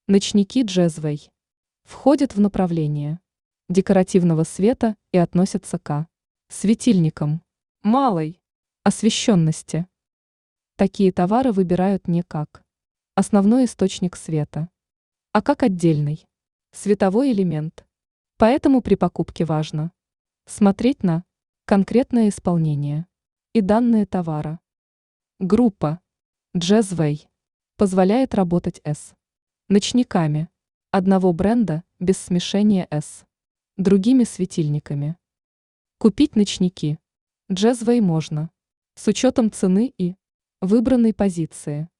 Ночники Джезвей входят в направление декоративного света и относятся к светильникам малой освещенности. Такие товары выбирают не как основной источник света, а как отдельный световой элемент. Поэтому при покупке важно смотреть на конкретное исполнение и данные товара. Группа Джезвей позволяет работать с ночниками одного бренда без смешения с другими светильниками. Купить ночники Джезвей можно с учетом цены и выбранной позиции.